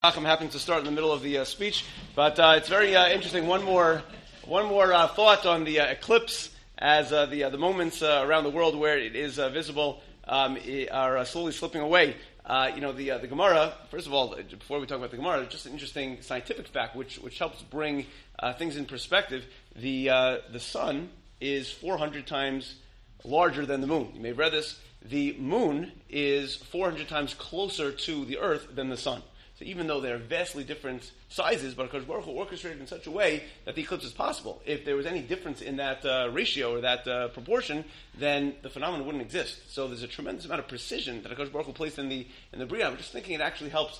I'm happy to start in the middle of the speech, but it's very interesting. One more thought on the eclipse, as the moments around the world where it is visible are slowly slipping away. The Gemara. First of all, before we talk about the Gemara, just an interesting scientific fact, which helps bring things in perspective. The sun is 400 times larger than the moon. You may have read this. The moon is 400 times closer to the Earth than the sun. So even though they're vastly different sizes, but HaKadosh Baruch Hu orchestrated in such a way that the eclipse is possible. If there was any difference in that ratio or that proportion, then the phenomenon wouldn't exist. So there's a tremendous amount of precision that HaKadosh Baruch Hu placed in the Bria. I'm just thinking it actually helps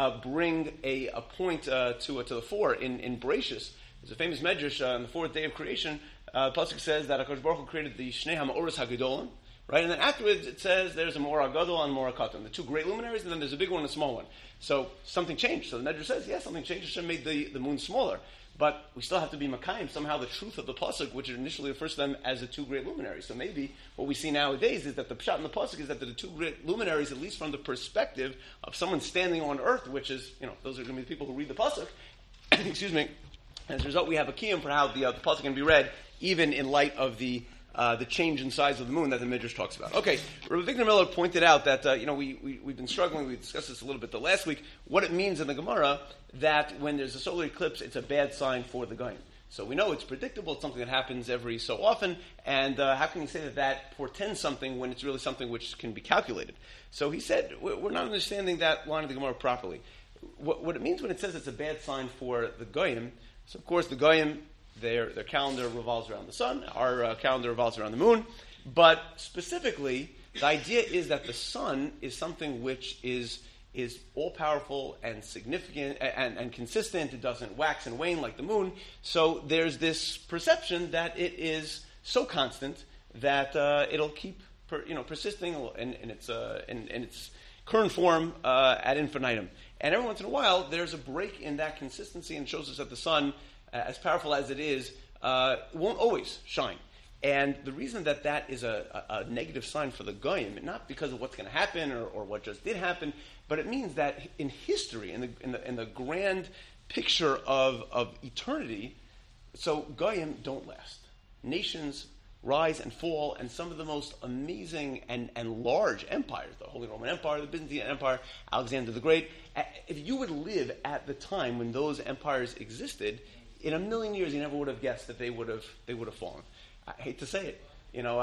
bring a point to the fore in Bereshis. There's a famous medrash on the fourth day of creation. Pasuk says that HaKadosh Baruch Hu created the Shnei HaMa'oros HaGedolim. Right, and then afterwards it says there's a Mor HaGadol and Mor HaKatan, the two great luminaries, and then there's a big one and a small one. So something changed. So the Medrash says, yes, something changed. Hashem made the moon smaller, but we still have to be Makayim somehow the truth of the pasuk, which initially refers to them as the two great luminaries. So maybe what we see nowadays is that the pshat in the pasuk is that the two great luminaries, at least from the perspective of someone standing on earth, which is, those are going to be the people who read the pasuk. Excuse me. And as a result, we have a kiyum for how the pasuk can be read, even in light of the change in size of the moon that the Midrash talks about. Okay, Rabbi Victor Miller pointed out that we've been struggling. We discussed this a little bit the last week. What it means in the Gemara that when there's a solar eclipse, it's a bad sign for the Goyim. So we know it's predictable. It's something that happens every so often. And how can you say that portends something when it's really something which can be calculated? So he said we're not understanding that line of the Gemara properly. What it means when it says it's a bad sign for the Goyim. So of course the Goyim, their calendar revolves around the sun. Our calendar revolves around the moon. But specifically, the idea is that the sun is something which is all-powerful and significant and consistent. It doesn't wax and wane like the moon. So there's this perception that it is so constant that it'll keep persisting in its current form ad infinitum. And every once in a while, there's a break in that consistency and shows us that the sun, as powerful as it is, won't always shine. And the reason that is a negative sign for the Goyim, not because of what's going to happen or what just did happen, but it means that in history, in the grand picture of eternity, so Goyim don't last. Nations rise and fall, and some of the most amazing and large empires, the Holy Roman Empire, the Byzantine Empire, Alexander the Great, if you would live at the time when those empires existed, in a million years, you never would have guessed that they would have fallen. I hate to say it.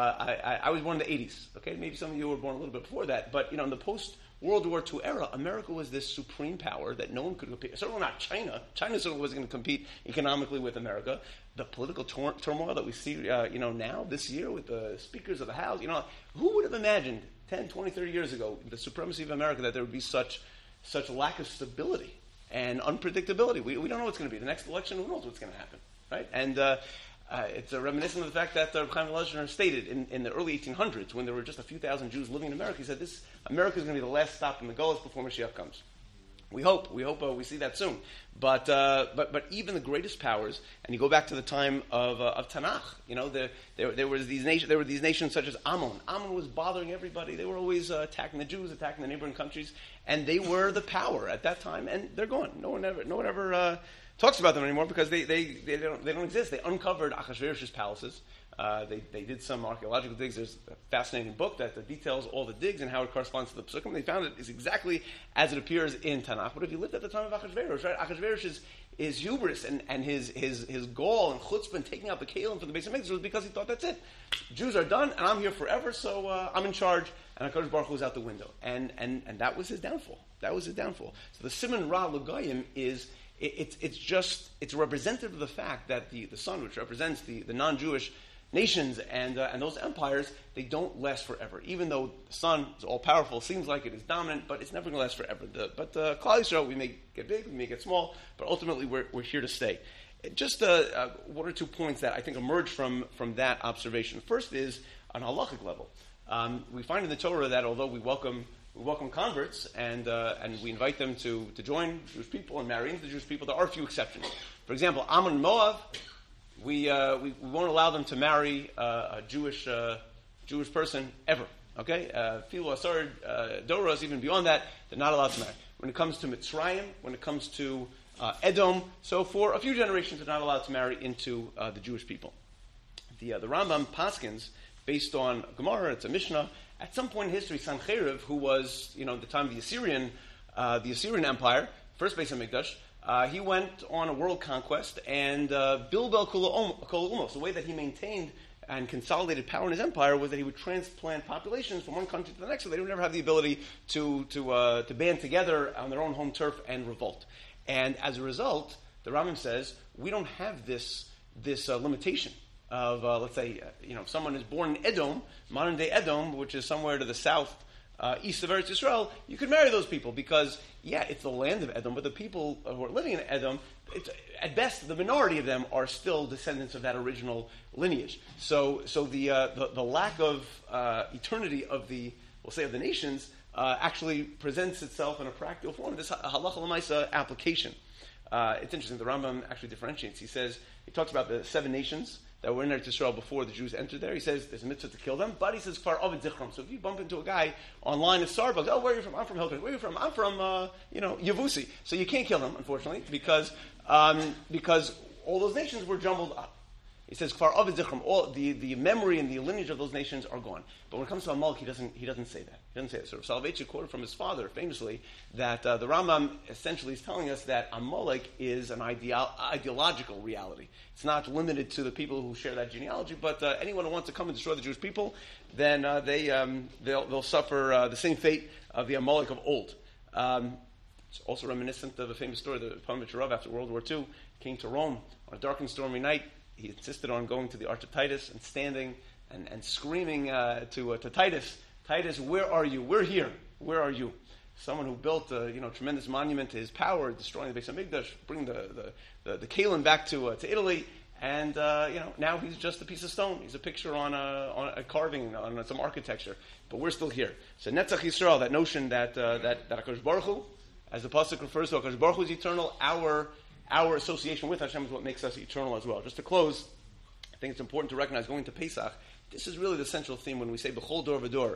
I was born in the 80s. Okay, maybe some of you were born a little bit before that. But in the post-World War II era, America was this supreme power that no one could compete. Certainly not China. China certainly wasn't going to compete economically with America. The political turmoil that we see, now this year with the speakers of the House. Who would have imagined 10, 20, 30 years ago the supremacy of America that there would be such lack of stability and unpredictability? We don't know what's going to be. The next election, who knows what's going to happen, right? And it's reminiscent of the fact that Reb Chaim Volozhiner stated in the early 1800s, when there were just a few thousand Jews living in America, he said, America is going to be the last stop in the Golos before Mashiach comes. We hope we see that soon. But even the greatest powers, and you go back to the time of Tanakh, there were these nations such as Ammon. Ammon was bothering everybody. They were always attacking the Jews, attacking the neighboring countries, and they were the power at that time. And they're gone. No one ever talks about them anymore because they don't exist. They uncovered Achashverosh's palaces. They did some archaeological digs. There's a fascinating book that details all the digs and how it corresponds to the Pesukim. They found it is exactly as it appears in Tanakh. But if you lived at the time of Achashverosh, right? Achashverosh is hubris and his gall and chutzpah and taking out the kalim from the Beis HaMikdash was because he thought that's it. Jews are done and I'm here forever, so I'm in charge. And HaKadosh Baruch Hu was out the window. And that was his downfall. So the Siman Ra L'Goyim is it's representative of the fact that the sun, which represents the non-Jewish nations and those empires, they don't last forever. Even though the sun is all powerful, seems like it is dominant, but it's never going to last forever. But Klal Yisrael, we may get big, we may get small, but ultimately we're here to stay. Just one or 2 points that I think emerge from that observation. First is on a halachic level. We find in the Torah that although we welcome converts and we invite them to join Jewish people and marry into the Jewish people, there are a few exceptions. For example, Ammon and Moab, we won't allow them to marry a Jewish person ever. Okay, Filu Asar Doros, even beyond that, they're not allowed to marry. when it comes to Mitzrayim, when it comes to Edom. So for a few generations, they're not allowed to marry into the Jewish people. The Rambam Paskins, based on Gemara, it's a Mishnah. At some point in history, Sancheriv, who was, at the time of the Assyrian Empire, first Beis HaMikdash, he went on a world conquest, and Bilbel Kol Umos, the way that he maintained and consolidated power in his empire was that he would transplant populations from one country to the next, so they would never have the ability to band together on their own home turf and revolt. And as a result, the Rambam says, we don't have this limitation of, let's say, if someone is born in Edom, modern-day Edom, which is somewhere to the south, east of Eretz Yisrael, you could marry those people because, it's the land of Edom, but the people who are living in Edom, at best, the minority of them are still descendants of that original lineage. So the lack of eternity of the nations actually presents itself in a practical form. This halacha l'maisa application. It's interesting. The Rambam actually differentiates. He talks about the 7 nations that were in Eretz Yisrael before the Jews entered there. He says there's a mitzvah to kill them, but he says kfar ovid zichram. So if you bump into a guy online at Starbucks, where are you from? I'm from Hillcrest. Where are you from? I'm from Yavusi. So you can't kill them, unfortunately, because all those nations were jumbled up. He says kfar ovid zichram. All the memory and the lineage of those nations are gone. But when it comes to Amalek, he doesn't say that. He doesn't say that. So Soloveitchik quoted from his father famously that the Rambam essentially is telling us that Amalek is an ideological reality. It's not limited to the people who share that genealogy, but anyone who wants to come and destroy the Jewish people, then they'll suffer the same fate of the Amalek of old. It's also reminiscent of a famous story. The Ponovitch Rav, after World War II, came to Rome on a dark and stormy night. He insisted on going to the Arch of Titus and standing and screaming to Titus, Titus, where are you? We're here. Where are you? Someone who built a tremendous monument to his power, destroying the Beis HaMikdash, bringing the Kalim back to Italy, and now he's just a piece of stone. He's a picture on a carving, on some architecture. But we're still here. So Netzach Yisrael, that notion that HaKadosh Baruch Hu, as the pasuk refers to, HaKadosh Baruch Hu is eternal. Our association with Hashem is what makes us eternal as well. Just to close, I think it's important to recognize going to Pesach, this is really the central theme when we say B'chol Dor V'Dor.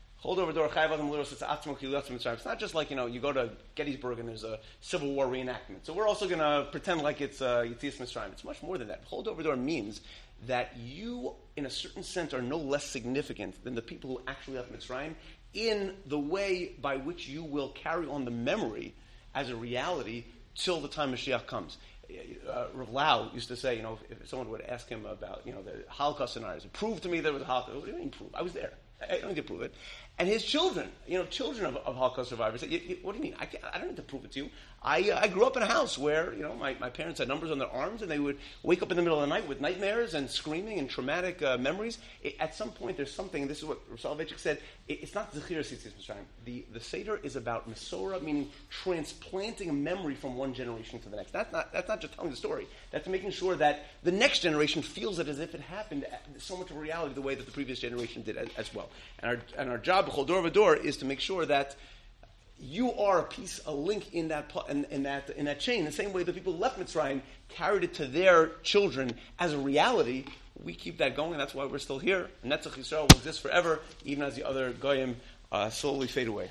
It's not just like, you go to Gettysburg and there's a Civil War reenactment. So we're also going to pretend like it's Yetzias Mitzrayim. It's much more than that. B'chol Dor V'Dor means that you, in a certain sense, are no less significant than the people who actually left Mitzrayim in the way by which you will carry on the memory as a reality till the time Mashiach comes. Rav Lau used to say, if someone would ask him about, the Holocaust scenarios, prove to me there was a Holocaust. What do you mean prove? I was there. I don't need to prove it. And his children, children of Holocaust survivors, said, what do you mean? I don't need to prove it to you. I grew up in a house where, my parents had numbers on their arms and they would wake up in the middle of the night with nightmares and screaming and traumatic memories. At some point, there's something, this is what Soloveitchik said, it's not Zechiras Yetzias Mitzrayim. The Seder is about Mesorah, meaning transplanting a memory from one generation to the next. That's not just telling the story. That's making sure that the next generation feels it as if it happened so much of a reality the way that the previous generation did as well. And our job, B'chol Dor V'Dor, is to make sure that you are a link in that chain. The same way the people who left Mitzrayim carried it to their children as a reality. We keep that going, and that's why we're still here. Netzach Yisrael will exist forever, even as the other goyim slowly fade away.